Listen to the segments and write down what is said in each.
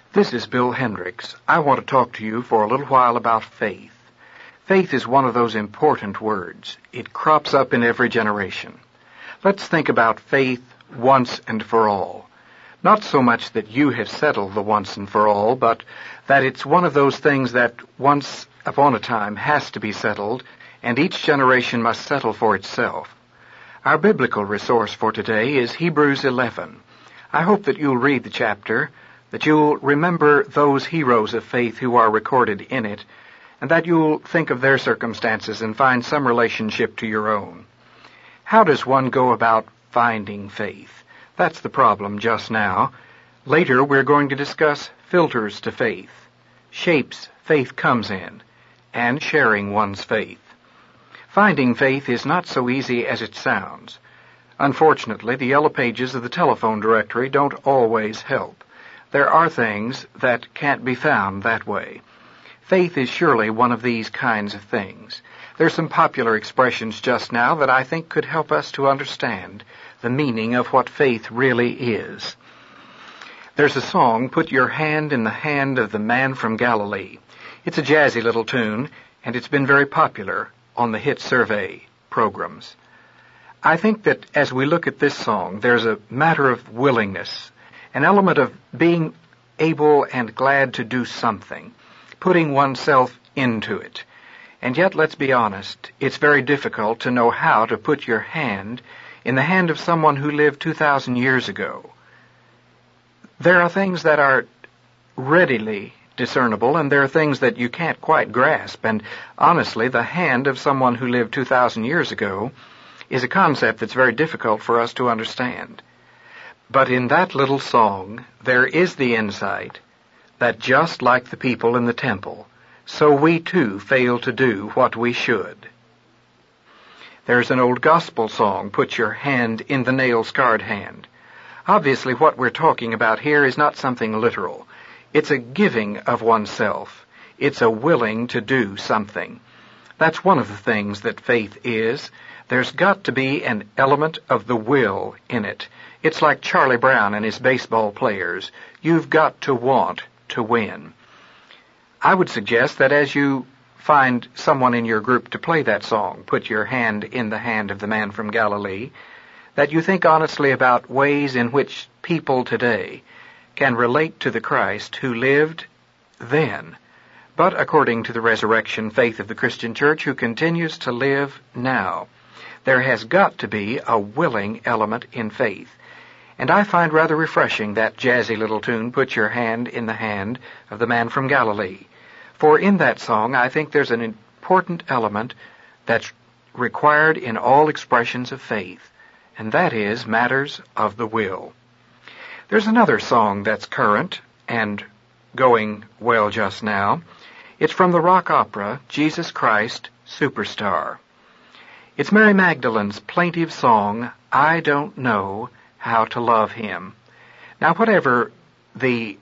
This is Bill Hendricks. I want to talk to you for a little while about faith. Faith is one of those important words. It crops up in every generation. Let's think about faith once and for all. Not so much that you have settled the once and for all, but that it's one of those things that once upon a time has to be settled, and each generation must settle for itself. Our biblical resource for today is Hebrews 11. I hope that you'll read the chapter, that you'll remember those heroes of faith who are recorded in it, and that you'll think of their circumstances and find some relationship to your own. How does one go about finding faith? That's the problem just now. Later we're going to discuss filters to faith, shapes faith comes in, and sharing one's faith. Finding faith is not so easy as it sounds. Unfortunately, the yellow pages of the telephone directory don't always help. There are things that can't be found that way. Faith is surely one of these kinds of things. There's some popular expressions just now that I think could help us to understand the meaning of what faith really is. There's a song, "Put Your Hand in the Hand of the Man from Galilee." It's a jazzy little tune, and it's been very popular on the hit survey programs. I think that as we look at this song, there's a matter of willingness, an element of being able and glad to do something, putting oneself into it. And yet, let's be honest, it's very difficult to know how to put your hand in the hand of someone who lived 2,000 years ago. There are things that are readily discernible, and there are things that you can't quite grasp. And honestly, the hand of someone who lived 2,000 years ago is a concept that's very difficult for us to understand. But in that little song, there is the insight that just like the people in the temple, so we too fail to do what we should. There's an old gospel song, "Put Your Hand in the Nail-Scarred Hand." Obviously, what we're talking about here is not something literal. It's a giving of oneself. It's a willing to do something. That's one of the things that faith is. There's got to be an element of the will in it. It's like Charlie Brown and his baseball players. You've got to want to win. I would suggest that as you find someone in your group to play that song, "Put Your Hand in the Hand of the Man from Galilee," that you think honestly about ways in which people today can relate to the Christ who lived then, but according to the resurrection faith of the Christian Church, who continues to live now. There has got to be a willing element in faith. And I find rather refreshing that jazzy little tune, "Put Your Hand in the Hand of the Man from Galilee." For in that song, I think there's an important element that's required in all expressions of faith, and that is matters of the will. There's another song that's current and going well just now. It's from the rock opera, "Jesus Christ Superstar." It's Mary Magdalene's plaintive song, "I Don't Know How to Love Him." Now, whatever the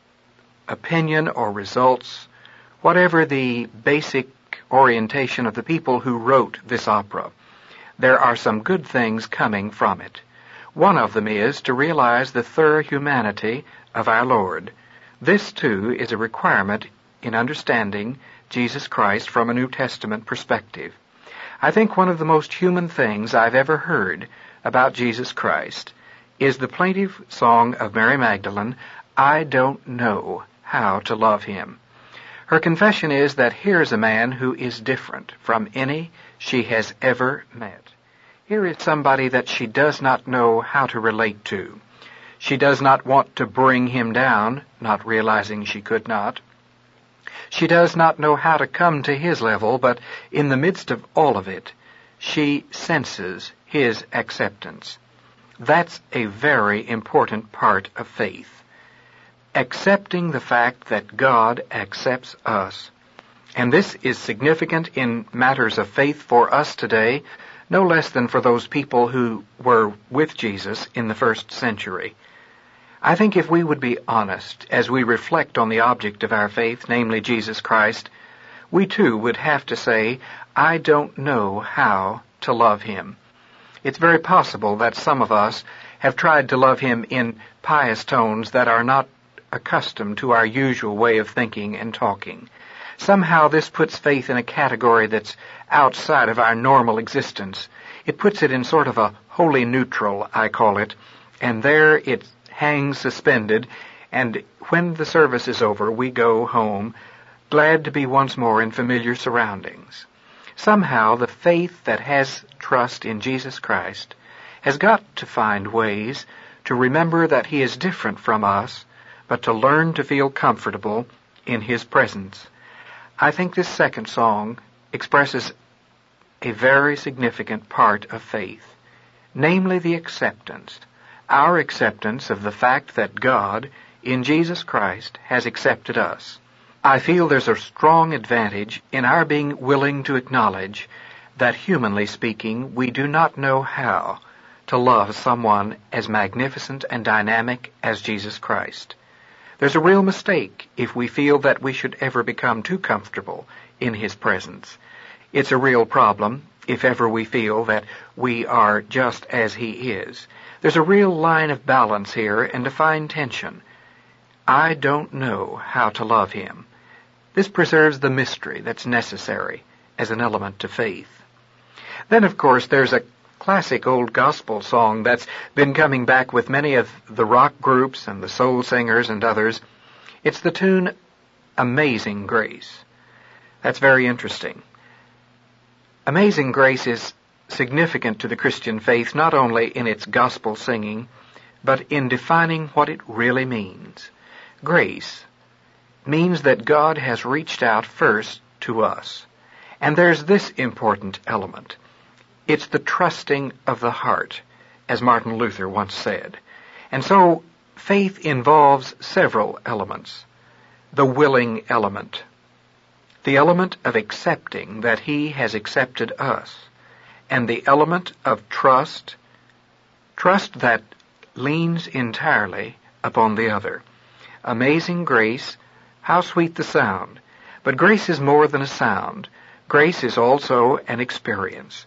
opinion or results, whatever the basic orientation of the people who wrote this opera, there are some good things coming from it. One of them is to realize the thorough humanity of our Lord. This, too, is a requirement in understanding Jesus Christ from a New Testament perspective. I think one of the most human things I've ever heard about Jesus Christ is the plaintive song of Mary Magdalene, "I don't know how to love him." Her confession is that here's a man who is different from any she has ever met. Here is somebody that she does not know how to relate to. She does not want to bring him down, not realizing she could not. She does not know how to come to his level, but in the midst of all of it, she senses his acceptance. That's a very important part of faith. Accepting the fact that God accepts us. And this is significant in matters of faith for us today, no less than for those people who were with Jesus in the first century. I think if we would be honest as we reflect on the object of our faith, namely Jesus Christ, we too would have to say, "I don't know how to love him." It's very possible that some of us have tried to love him in pious tones that are not accustomed to our usual way of thinking and talking. Somehow this puts faith in a category that's outside of our normal existence. It puts it in sort of a holy neutral, I call it, and there it hangs suspended, and when the service is over, we go home, glad to be once more in familiar surroundings. Somehow the faith that has trust in Jesus Christ has got to find ways to remember that He is different from us, but to learn to feel comfortable in His presence. I think this second song expresses a very significant part of faith, namely the acceptance, our acceptance of the fact that God, in Jesus Christ, has accepted us. I feel there's a strong advantage in our being willing to acknowledge that, humanly speaking, we do not know how to love someone as magnificent and dynamic as Jesus Christ. There's a real mistake if we feel that we should ever become too comfortable in His presence. It's a real problem if ever we feel that we are just as He is. There's a real line of balance here and a fine tension. I don't know how to love Him. This preserves the mystery that's necessary as an element to faith. Then, of course, there's a classic old gospel song that's been coming back with many of the rock groups and the soul singers and others. It's the tune Amazing Grace. That's very interesting. Amazing Grace is significant to the Christian faith not only in its gospel singing, but in defining what it really means. Grace means that God has reached out first to us. And there's this important element. It's the trusting of the heart, as Martin Luther once said. And so faith involves several elements. The willing element. The element of accepting that He has accepted us. And the element of trust that leans entirely upon the other. Amazing grace, how sweet the sound. But grace is more than a sound. Grace is also an experience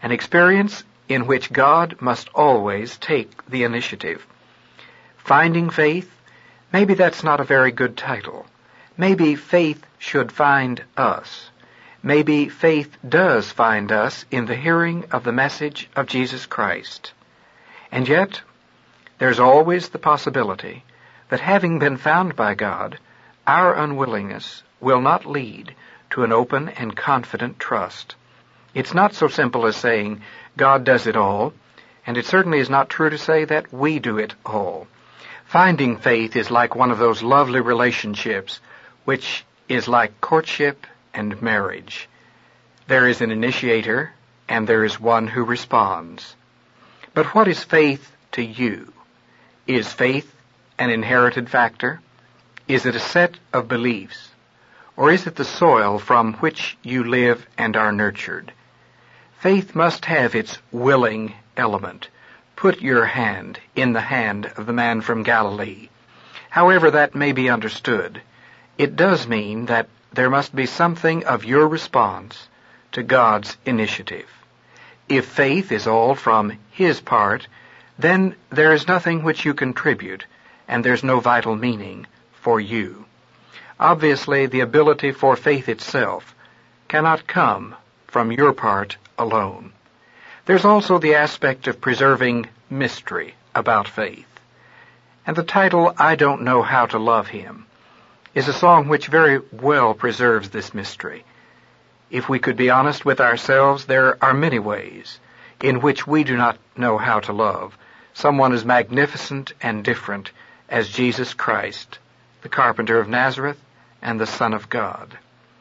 in which God must always take the initiative. Finding faith, maybe that's not a very good title. Maybe faith should find us. Maybe faith does find us in the hearing of the message of Jesus Christ. And yet, there's always the possibility that having been found by God, our unwillingness will not lead to an open and confident trust. It's not so simple as saying God does it all, and it certainly is not true to say that we do it all. Finding faith is like one of those lovely relationships which is like courtship and marriage. There is an initiator, and there is one who responds. But what is faith to you? Is faith an inherited factor? Is it a set of beliefs? Or is it the soil from which you live and are nurtured? Faith must have its willing element. Put your hand in the hand of the man from Galilee. However that may be understood, it does mean that there must be something of your response to God's initiative. If faith is all from His part, then there is nothing which you contribute, and there's no vital meaning for you. Obviously, the ability for faith itself cannot come from your part alone. There's also the aspect of preserving mystery about faith. And the title, I Don't Know How to Love Him, is a song which very well preserves this mystery. If we could be honest with ourselves, there are many ways in which we do not know how to love someone as magnificent and different as Jesus Christ, the carpenter of Nazareth and the Son of God.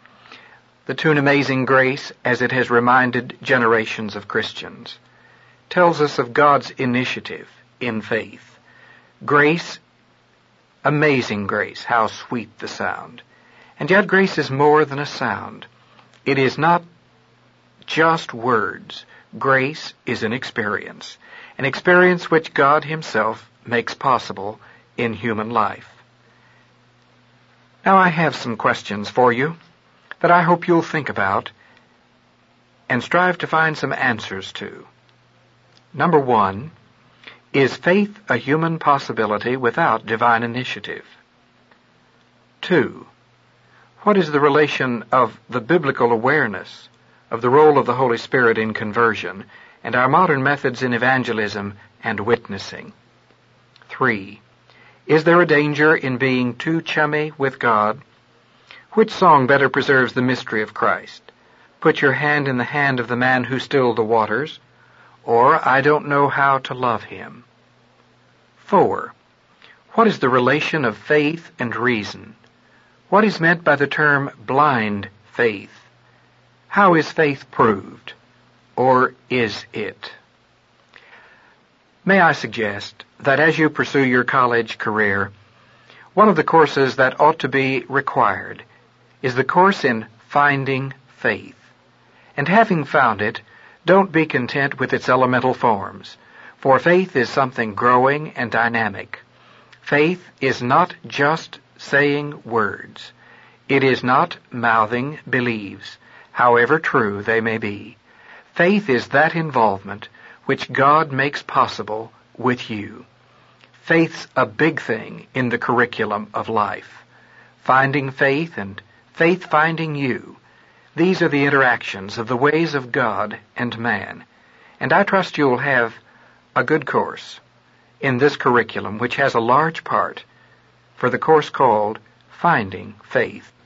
The tune Amazing Grace, as it has reminded generations of Christians, tells us of God's initiative in faith. Grace, amazing grace, how sweet the sound. And yet grace is more than a sound. It is not just words. Grace is an experience which God Himself makes possible in human life. Now I have some questions for you that I hope you'll think about and strive to find some answers to. Number 1, is faith a human possibility without divine initiative? 2. What is the relation of the biblical awareness of the role of the Holy Spirit in conversion and our modern methods in evangelism and witnessing? 3. Is there a danger in being too chummy with God? Which song better preserves the mystery of Christ? Put your hand in the hand of the man who stilled the waters, or I don't know how to love him. 4. What is the relation of faith and reason? What is meant by the term blind faith? How is faith proved? Or is it? May I suggest that as you pursue your college career, one of the courses that ought to be required is the course in finding faith. And having found it, don't be content with its elemental forms, for faith is something growing and dynamic. Faith is not just saying words. It is not mouthing beliefs, however true they may be. Faith is that involvement which God makes possible with you. Faith's a big thing in the curriculum of life. Finding faith and faith finding you. These are the interactions of the ways of God and man. And I trust you'll have a good course in this curriculum, which has a large part for the course called Finding Faith.